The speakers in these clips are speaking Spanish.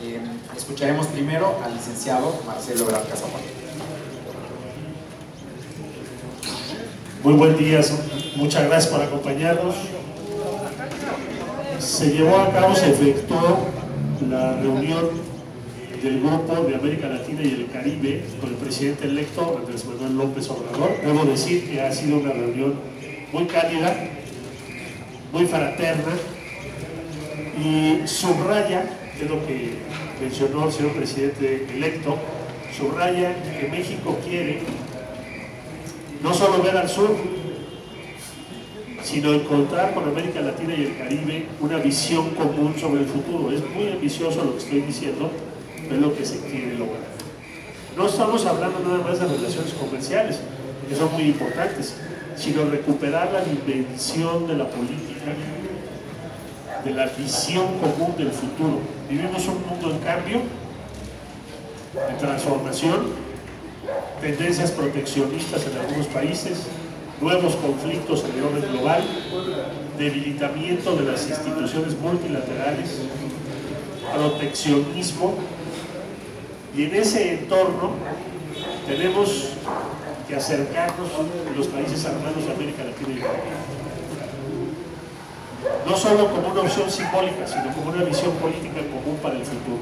Escucharemos primero al licenciado Marcelo Ebrard Casapan. Muy buen día, muchas gracias por acompañarnos. Se llevó a cabo, se efectuó la reunión del Grupo de América Latina y el Caribe con el presidente electo Andrés Manuel López Obrador. Debo decir que ha sido una reunión muy cálida, muy fraterna, y subraya, es lo que mencionó el señor presidente electo, subraya que México quiere no solo ver al sur, sino encontrar con América Latina y el Caribe una visión común sobre el futuro. Es muy ambicioso lo que estoy diciendo, pero es lo que se quiere lograr. No estamos hablando nada más de relaciones comerciales, que son muy importantes, sino recuperar la dimensión de la política, de la visión común del futuro. Vivimos un mundo en cambio, en transformación, tendencias proteccionistas en algunos países, nuevos conflictos en el orden global, debilitamiento de las instituciones multilaterales, proteccionismo, y en ese entorno tenemos que acercarnos a los países hermanos de América Latina y Caribe, no solo como una opción simbólica, sino como una visión política común para el futuro.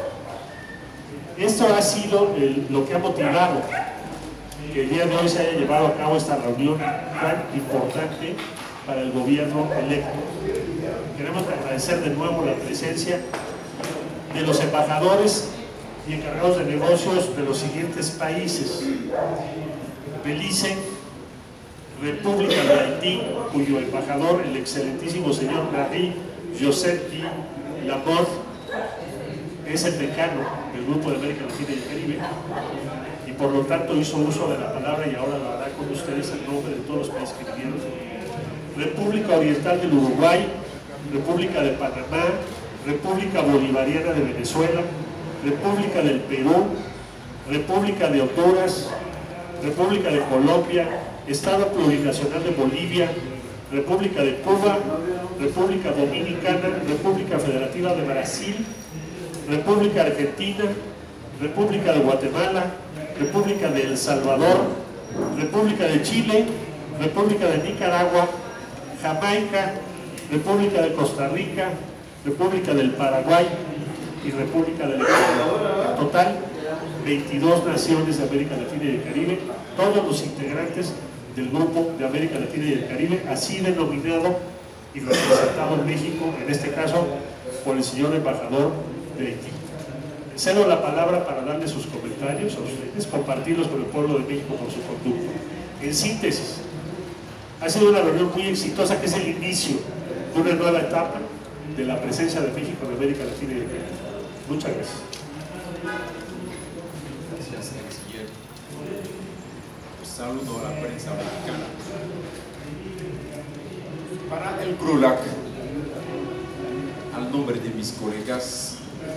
Esto ha sido lo que ha motivado que el día de hoy se haya llevado a cabo esta reunión tan importante para el gobierno electo. Queremos agradecer de nuevo la presencia de los embajadores y encargados de negocios de los siguientes países: Belice, República de Haití, cuyo embajador, el excelentísimo señor Marie-Joseph Guy Laporte, es el decano del Grupo de América Latina y el Caribe, y por lo tanto hizo uso de la palabra y ahora lo hará con ustedes en nombre de todos los países que vinieron. República Oriental del Uruguay, República de Panamá, República Bolivariana de Venezuela, República del Perú, República de Honduras, República de Colombia, Estado Plurinacional de Bolivia, República de Cuba, República Dominicana, República Federativa de Brasil, República Argentina, República de Guatemala, República de El Salvador, República de Chile, República de Nicaragua, Jamaica, República de Costa Rica, República del Paraguay y República del Ecuador. En total, 22 naciones de América Latina y del Caribe, todos los integrantes del Grupo de América Latina y del Caribe, así denominado y representado en México, en este caso por el señor embajador de Haití. Cedo la palabra para darle sus comentarios a ustedes, compartirlos con el pueblo de México por su conducta. En síntesis, ha sido una reunión muy exitosa, que es el inicio de una nueva etapa de la presencia de México en América Latina y del Caribe. Muchas gracias. Gracias, canciller. Saludo a la prensa mexicana. Para el CRULAC, al nombre de mis colegas,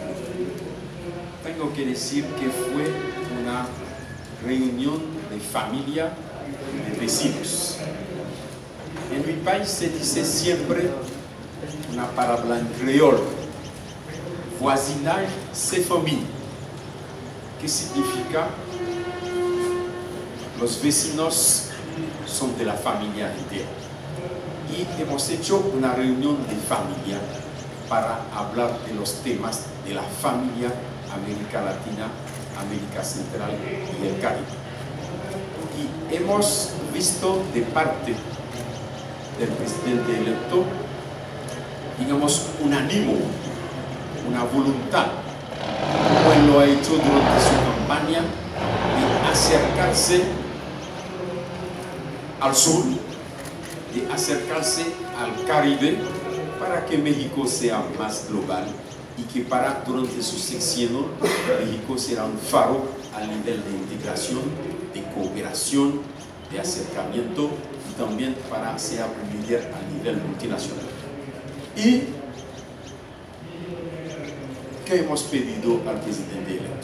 tengo que decir que fue una reunión de familia, de vecinos. En mi país se dice siempre una palabra en creol: voisinage c'est famille, que significa los vecinos son de la familia entera. Y hemos hecho una reunión de familia para hablar de los temas de la familia América Latina, América Central y el Caribe. Y hemos visto de parte del presidente electo, digamos, un ánimo, una voluntad, como él lo ha hecho durante su campaña, de acercarse al sur, de acercarse al Caribe, para que México sea más global y que durante su sexenio México será un faro al nivel de integración, de cooperación, de acercamiento, y también para ser un líder a nivel multinacional. ¿Y qué hemos pedido al presidente electo?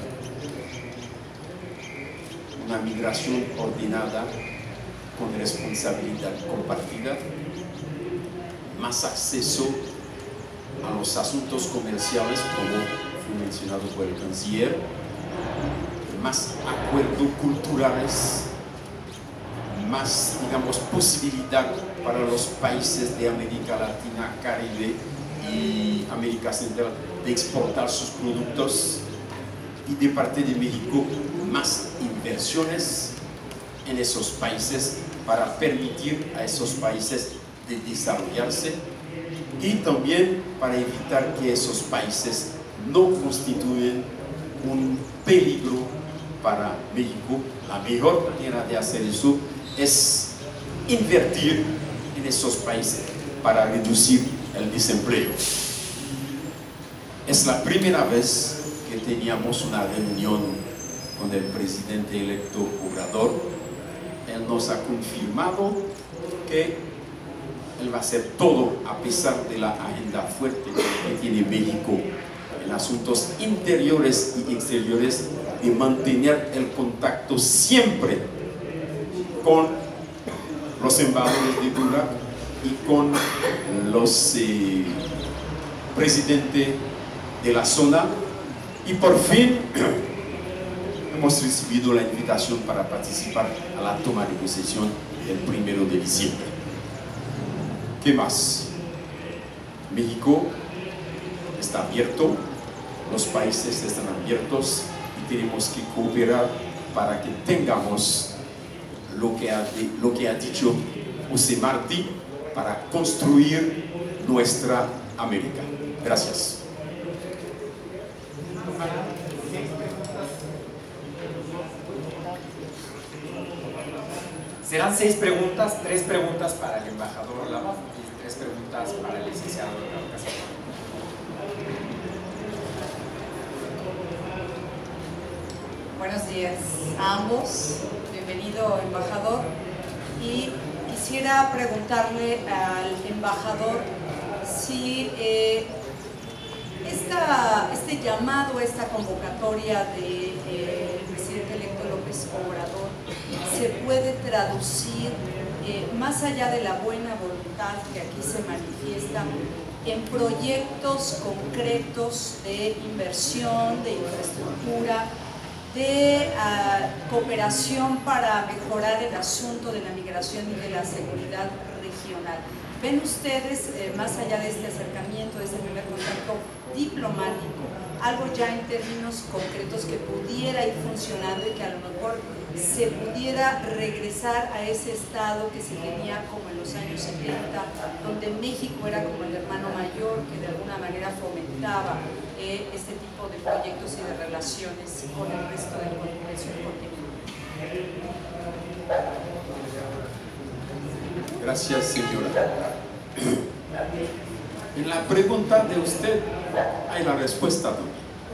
Una migración ordenada, con responsabilidad compartida, más acceso a los asuntos comerciales como fue mencionado por el canciller, más acuerdos culturales, más, digamos, posibilidad para los países de América Latina, Caribe y América Central de exportar sus productos, y de parte de México más inversiones en esos países para permitir a esos países de desarrollarse y también para evitar que esos países no constituyen un peligro para México. La mejor manera de hacer eso es invertir en esos países para reducir el desempleo. Es la primera vez que teníamos una reunión con el presidente electo Obrador. Él nos ha confirmado que él va a hacer todo, a pesar de la agenda fuerte que tiene México en asuntos interiores y exteriores, de mantener el contacto siempre con los embajadores de Dura y con los presidentes de la zona. Y por fin hemos recibido la invitación para participar a la toma de posesión el 1 de diciembre. ¿Qué más? México está abierto, los países están abiertos y tenemos que cooperar para que tengamos lo que ha dicho José Martí, para construir nuestra América. Gracias. Serán 6 preguntas, 3 preguntas para el embajador Lama y 3 preguntas para el licenciado Eduardo Castillo. Buenos días a ambos, bienvenido embajador, y quisiera preguntarle al embajador si este llamado, esta convocatoria del presidente electo López Obrador se puede traducir, más allá de la buena voluntad que aquí se manifiesta, en proyectos concretos de inversión, de infraestructura, de cooperación para mejorar el asunto de la migración y de la seguridad regional. ¿Ven ustedes, más allá de este acercamiento, de este primer contacto diplomático, algo ya en términos concretos que pudiera ir funcionando y que a lo mejor se pudiera regresar a ese estado que se tenía como en los años 70, donde México era como el hermano mayor que de alguna manera fomentaba este tipo de proyectos y de relaciones con el resto del subcontinente? Gracias, señora. En la pregunta de usted hay la respuesta también.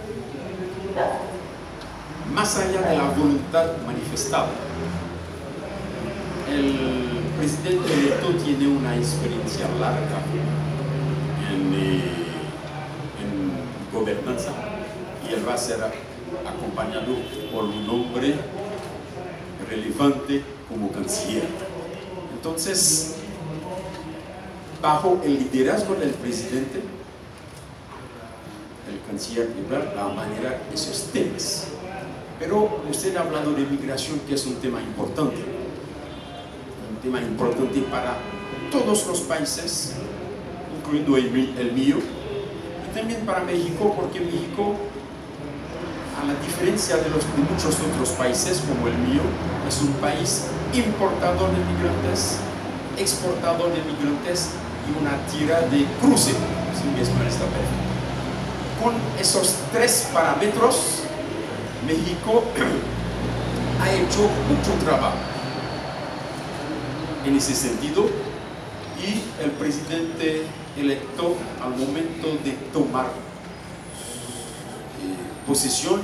Más allá de la voluntad manifestada, el presidente electo tiene una experiencia larga en gobernanza y él va a ser acompañado por un hombre relevante como canciller. Entonces, bajo el liderazgo del presidente, el canciller Ebrard va a manejar esos temas. Pero usted ha hablado de migración, que es un tema importante para todos los países, incluyendo el mío, y también para México, porque México, a la diferencia de muchos otros países como el mío, es un país importador de migrantes, exportador de migrantes y una tierra de cruce, si mi español está perfecto. Con esos 3 parámetros, México ha hecho mucho trabajo en ese sentido, y el presidente electo, al momento de tomar posesión,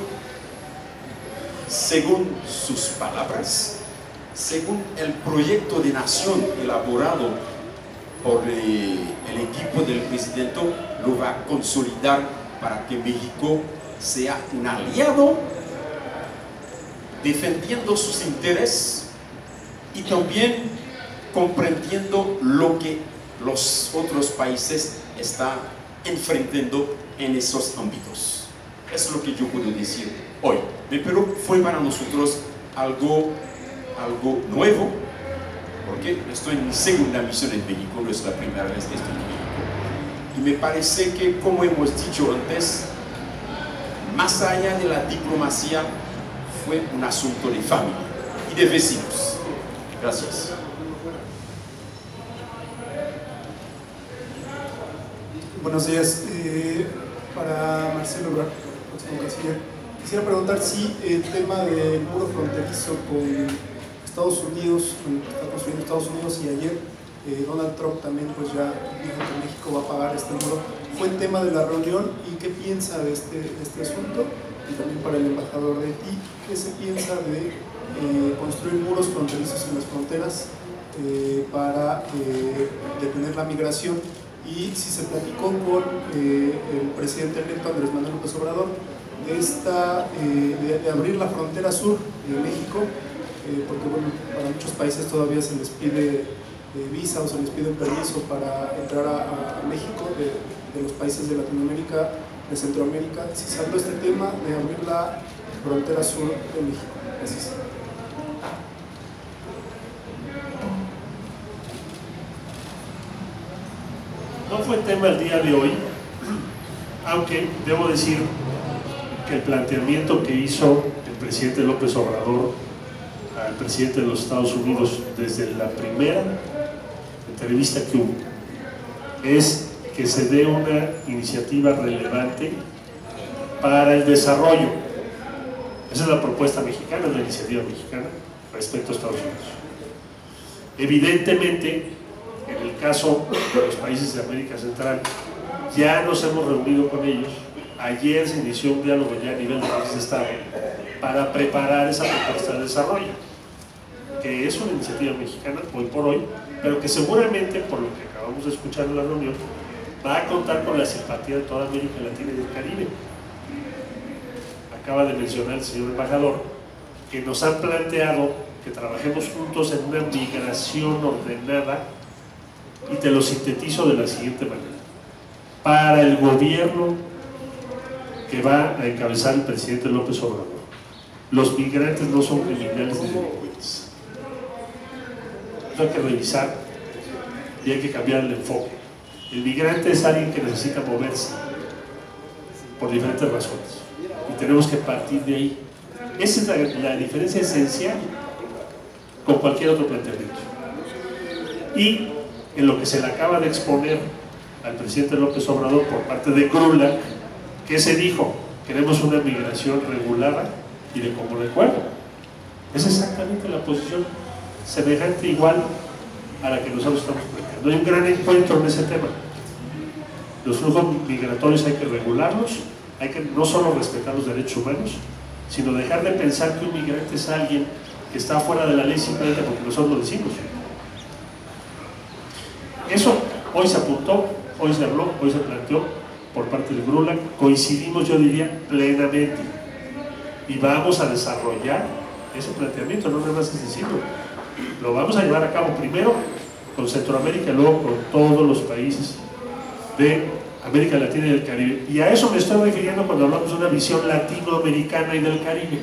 según sus palabras, según el proyecto de nación elaborado por el equipo del presidente, lo va a consolidar para que México sea un aliado defendiendo sus intereses y también comprendiendo lo que los otros países están enfrentando en esos ámbitos. Es lo que yo puedo decir hoy. Pero fue para nosotros algo nuevo, porque estoy en mi segunda misión en México, no es la primera vez que estoy en México. Y me parece que, como hemos dicho antes, más allá de la diplomacia, fue un asunto de familia y de vecinos. Gracias. Buenos días. Para Marcelo Ebrard, canciller, quisiera preguntar si el tema del muro fronterizo con Estados Unidos, que está construyendo Estados Unidos, y ayer Donald Trump también pues ya dijo que México va a pagar este muro, fue el tema de la reunión, y qué piensa de este asunto, y también para el embajador de Haití, qué se piensa de construir muros fronterizos en las fronteras para detener la migración, y si se platicó con el presidente electo Andrés Manuel López Obrador de abrir la frontera sur de México, porque bueno, para muchos países todavía se les pide visa o se les pide un permiso para entrar a México de los países de Latinoamérica, de Centroamérica. Si se habló este tema de abrir la frontera sur de México. Gracias. No fue tema el día de hoy, aunque debo decir que el planteamiento que hizo el presidente López Obrador al presidente de los Estados Unidos desde la primera entrevista que hubo es que se dé una iniciativa relevante para el desarrollo. Esa es la propuesta mexicana, la iniciativa mexicana respecto a Estados Unidos. Evidentemente, en el caso de los países de América Central, ya nos hemos reunido con ellos. Ayer se inició un diálogo ya a nivel de países de Estado para preparar esa propuesta de desarrollo, que es una iniciativa mexicana hoy por hoy, pero que seguramente, por lo que acabamos de escuchar en la reunión, va a contar con la simpatía de toda América Latina y del Caribe. Acaba de mencionar el señor embajador que nos han planteado que trabajemos juntos en una migración ordenada, y te lo sintetizo de la siguiente manera. Para el gobierno que va a encabezar el presidente López Obrador, los migrantes no son criminales ni delincuentes. Eso hay que revisar y hay que cambiar el enfoque. El migrante es alguien que necesita moverse por diferentes razones y tenemos que partir de ahí. Esa es la diferencia esencial con cualquier otro planteamiento. Y en lo que se le acaba de exponer al presidente López Obrador por parte de Grula, que se dijo, queremos una migración regulada y de común acuerdo. Es exactamente la posición semejante, igual a la que nosotros estamos planteando. Hay un gran encuentro en ese tema. Los flujos migratorios hay que regularlos, hay que no solo respetar los derechos humanos, sino dejar de pensar que un migrante es alguien que está fuera de la ley simplemente porque nosotros lo decimos. Eso hoy se apuntó, hoy se habló, hoy se planteó por parte del GRULAC, coincidimos, yo diría, plenamente, y vamos a desarrollar ese planteamiento, no nada más es decirlo, lo vamos a llevar a cabo primero con Centroamérica, luego con todos los países de América Latina y del Caribe, y a eso me estoy refiriendo cuando hablamos de una visión latinoamericana y del Caribe.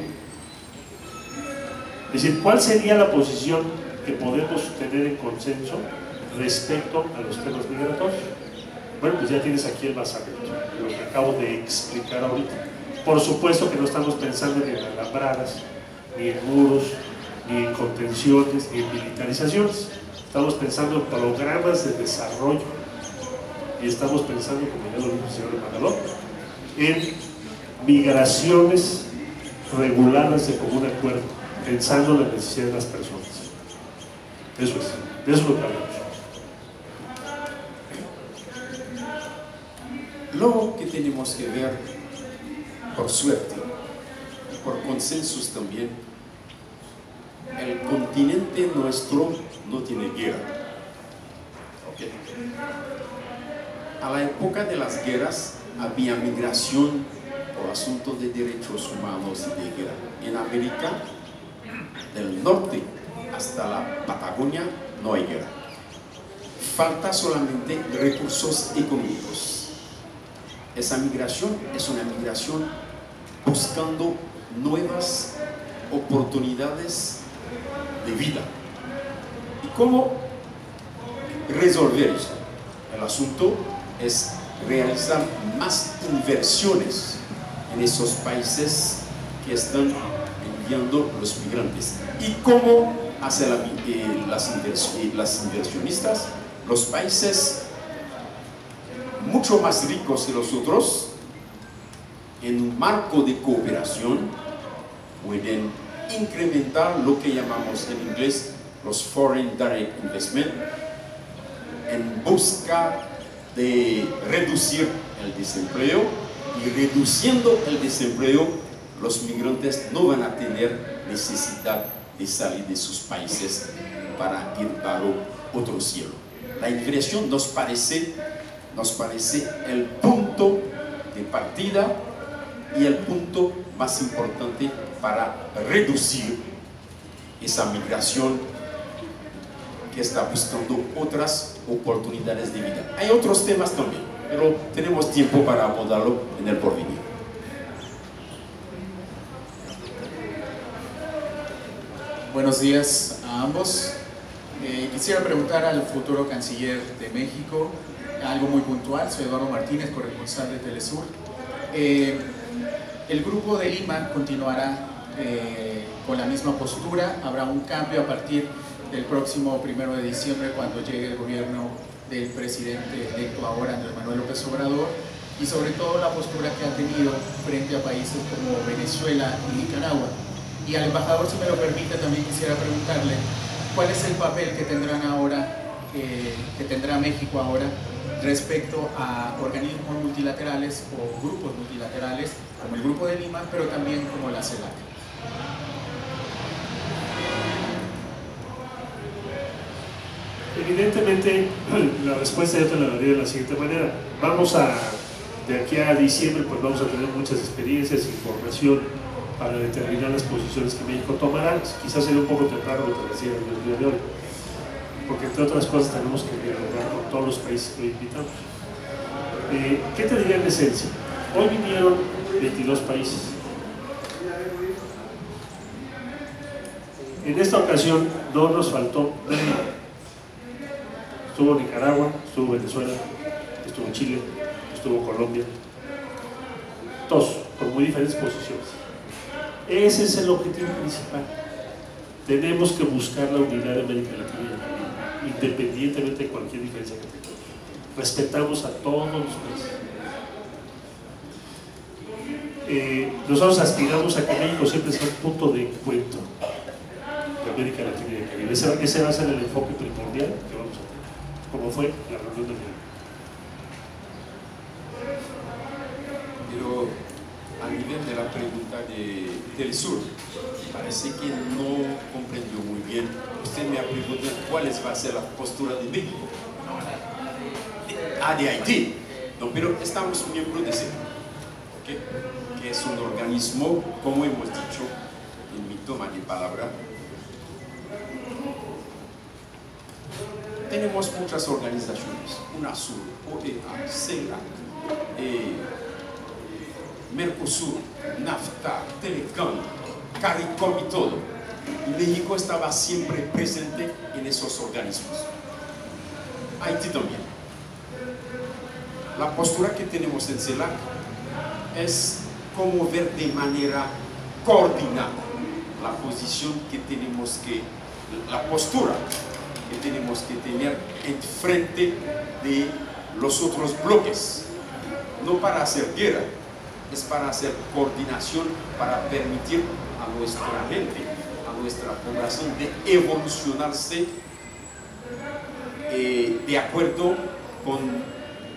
Es decir, ¿cuál sería la posición que podemos tener en consenso respecto a los temas migratorios? Bueno, pues ya tienes aquí el basamento, lo que acabo de explicar ahorita. Por supuesto que no estamos pensando ni en alambradas, ni en muros, ni en contenciones, ni en militarizaciones. Estamos pensando en programas de desarrollo y estamos pensando, como ya lo dijo el señor embajador, en migraciones reguladas de común acuerdo, pensando en la necesidad de las personas. Eso es, de eso es lo que hablamos. Lo que tenemos que ver, por suerte, por consensos también, el continente nuestro no tiene guerra. ¿Okay? A la época de las guerras había migración por asuntos de derechos humanos y de guerra. En América del Norte hasta la Patagonia no hay guerra. Falta solamente recursos económicos. Esa migración es una migración buscando nuevas oportunidades de vida. ¿Y cómo resolver eso? El asunto es realizar más inversiones en esos países que están enviando los migrantes. ¿Y cómo hacen las inversionistas? Los países mucho más ricos que los otros, en un marco de cooperación, pueden incrementar lo que llamamos en inglés los Foreign Direct Investment, en busca de reducir el desempleo, y reduciendo el desempleo, los migrantes no van a tener necesidad de salir de sus países para ir a otro cielo. La inversión nos parece el punto de partida y el punto más importante para reducir esa migración que está buscando otras oportunidades de vida. Hay otros temas también, pero tenemos tiempo para abordarlo en el porvenir. Buenos días a ambos. Quisiera preguntar al futuro canciller de México algo muy puntual. Soy Eduardo Martínez, corresponsal de Telesur. El Grupo de Lima continuará con la misma postura. Habrá un cambio a partir del próximo 1 de diciembre, cuando llegue el gobierno del presidente electo ahora, Andrés Manuel López Obrador, y sobre todo la postura que ha tenido frente a países como Venezuela y Nicaragua. Y al embajador, si me lo permite, también quisiera preguntarle cuál es el papel que tendrán ahora, que tendrá México ahora respecto a organismos multilaterales o grupos multilaterales como el Grupo de Lima, pero también como la CELAC. Evidentemente, la respuesta yo te la daría de la siguiente manera. De aquí a diciembre, pues vamos a tener muchas experiencias, información para determinar las posiciones que México tomará. Quizás sería un poco temprano lo que decía el día de hoy, porque entre otras cosas tenemos que dialogar con todos los países que hoy invitamos. ¿Qué te diría en esencia? Hoy vinieron 22 países. En esta ocasión no nos faltó nadie. Estuvo Nicaragua, estuvo Venezuela, estuvo Chile, estuvo Colombia, todos con muy diferentes posiciones. Ese es el objetivo principal. Tenemos que buscar la unidad de América Latina y Caribe, independientemente de cualquier diferencia que tengamos. Respetamos a todos los países. Nosotros aspiramos a que México siempre sea un punto de encuentro de América Latina y Caribe. Ese va a ser el enfoque primordial que vamos a tener, como fue la reunión de México. Pero a nivel de la pregunta del sur, parece que no comprendió muy bien. Usted me ha preguntado cuál va a ser la postura de México. De Haití. No, pero estamos miembros de CELAC, ¿okay? Que es un organismo, como hemos dicho en mi toma de palabra. Tenemos muchas organizaciones, UNASUR, OEA, CELAC, Mercosur, NAFTA, Telecom, CARICOM y todo. Y México estaba siempre presente en esos organismos. Haití también. La postura que tenemos en CELAC es cómo ver de manera coordinada la posición que tenemos la postura que tenemos que tener en frente de los otros bloques, no para hacer guerra, es para hacer coordinación, para permitir a nuestra gente, a nuestra población de evolucionarse de acuerdo con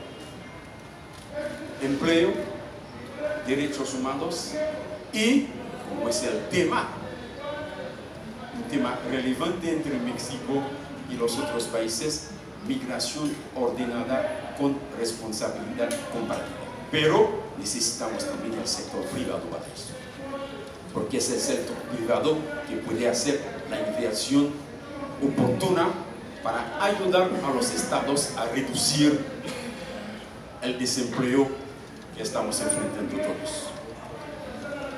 empleo, derechos humanos y, como es el tema, un tema relevante entre México y los otros países, migración ordenada con responsabilidad compartida. Pero necesitamos también el sector privado para eso, porque es el sector privado que puede hacer la inversión oportuna para ayudar a los estados a reducir el desempleo que estamos enfrentando todos.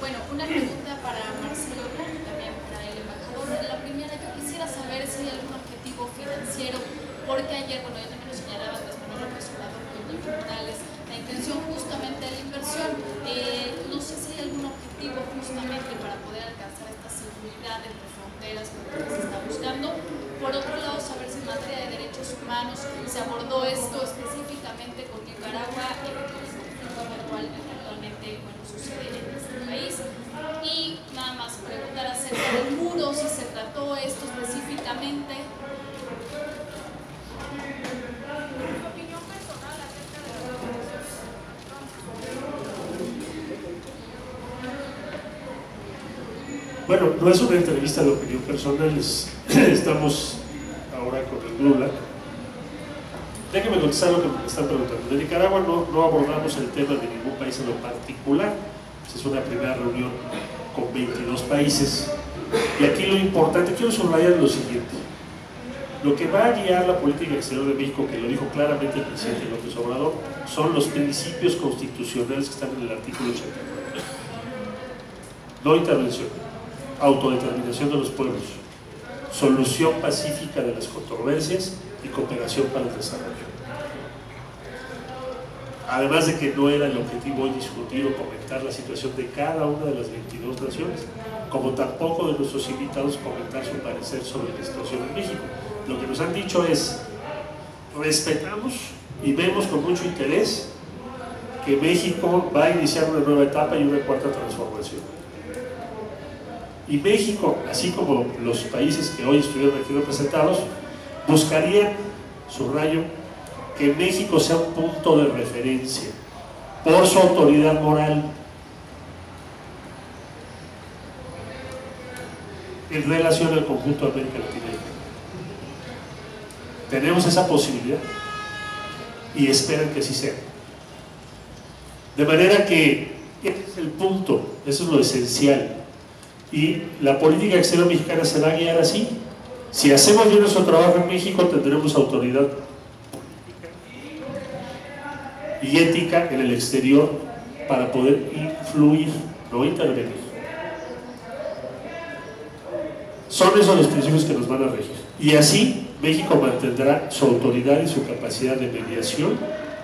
Bueno, una pregunta para Marcelo y también para el embajador. La primera, yo quisiera saber si hay algún objetivo financiero, porque ayer, bueno, yo también lo señalaba Andrés Manuel López Obrador con tribunales, la intención justamente de la inversión. No sé si hay algún objetivo justamente para poder alcanzar esta seguridad entre fronteras que se está buscando. Por otro lado, saber si en materia de derechos humanos se abordó esto específicamente con Nicaragua, el conflicto actual que actualmente sucede en este país. Y nada más preguntar acerca del muro, si se trató esto específicamente. Opinión personal acerca de la Bueno, no es una entrevista de opinión personal, estamos ahora con el GLULAC. Déjenme contestar lo que me están preguntando. De Nicaragua no abordamos el tema de ningún país en lo particular. Es una primera reunión con 22 países. Y aquí lo importante, quiero subrayar lo siguiente. Lo que va a guiar la política exterior de México, que lo dijo claramente el presidente López Obrador, son los principios constitucionales que están en el artículo 89. No intervención, autodeterminación de los pueblos, solución pacífica de las controversias y cooperación para el desarrollo. Además de que no era el objetivo hoy discutir o comentar la situación de cada una de las 22 naciones, como tampoco de nuestros invitados comentar su parecer sobre la situación en México. Lo que nos han dicho es, respetamos y vemos con mucho interés que México va a iniciar una nueva etapa y una cuarta transformación. Y México, así como los países que hoy estuvieron aquí representados, buscarían, subrayo, que México sea un punto de referencia por su autoridad moral en relación al conjunto de América Latina. Tenemos esa posibilidad y esperan que así sea. De manera que ese es el punto, eso es lo esencial. Y la política exterior mexicana se va a guiar así. Si hacemos bien nuestro trabajo en México, tendremos autoridad y ética en el exterior para poder influir, no intervenir. Son esos los principios que nos van a regir. Y así México mantendrá su autoridad y su capacidad de mediación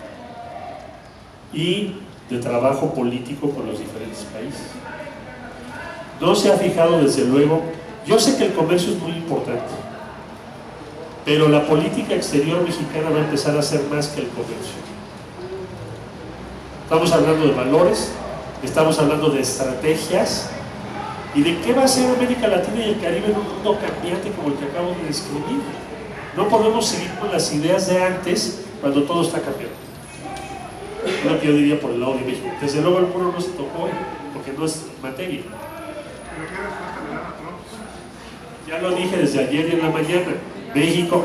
y de trabajo político con los diferentes países. No se ha fijado, desde luego, yo sé que el comercio es muy importante, pero la política exterior mexicana va a empezar a ser más que el comercio. Estamos hablando de valores, estamos hablando de estrategias y de qué va a ser América Latina y el Caribe en un mundo cambiante como el que acabo de describir. No podemos seguir con las ideas de antes cuando todo está cambiando. Es lo que yo diría por el lado de México. Desde luego el muro no se tocó hoy, porque no es materia. Ya lo dije desde ayer y en la mañana. México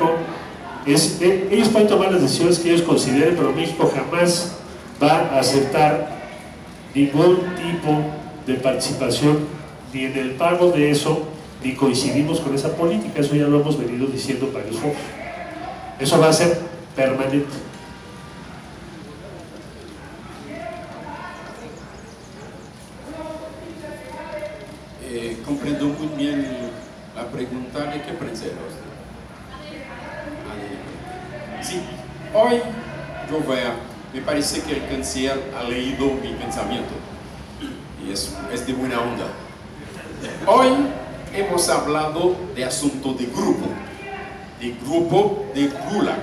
ellos pueden tomar las decisiones que ellos consideren, pero México jamás va a aceptar ningún tipo de participación ni en el pago de eso, ni coincidimos con esa política. Eso ya lo hemos venido diciendo en varios foros. Eso va a ser permanente. Comprendo muy bien la pregunta de qué prensa. Sí, hoy me parece que el canciller ha leído mi pensamiento y es de buena onda. Hoy hemos hablado de asunto de grupo de GLULAC,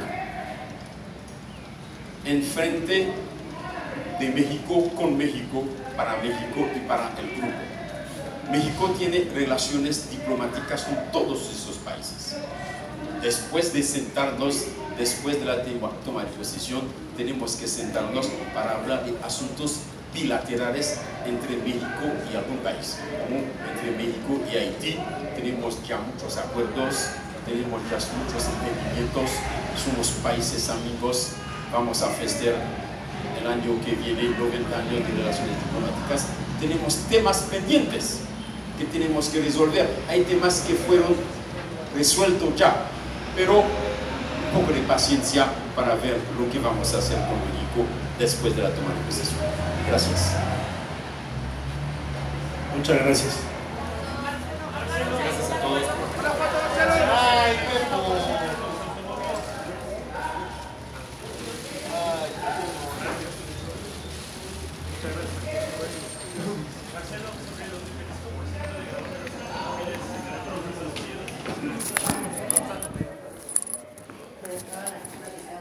en frente de México, con México, para México y para el grupo. México tiene relaciones diplomáticas con todos esos países. Después de sentarnos, después de la toma de decisión, tenemos que sentarnos para hablar de asuntos bilaterales entre México y algún país, como entre México y Haití. Tenemos ya muchos acuerdos, tenemos ya muchos entendimientos, somos países amigos, vamos a festejar el año que viene 90 años de relaciones diplomáticas. Tenemos temas pendientes que tenemos que resolver, hay temas que fueron resueltos ya, pero un poco de paciencia para ver lo que vamos a hacer con México después de la toma de decisión. Gracias. Muchas gracias. Gracias a todos. Marcelo.